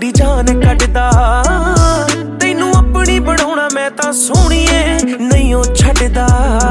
साडी जान कटदा तैनू अपनी बनाउणा मैं तां सोहणीए नहीं ओ छड्डदा।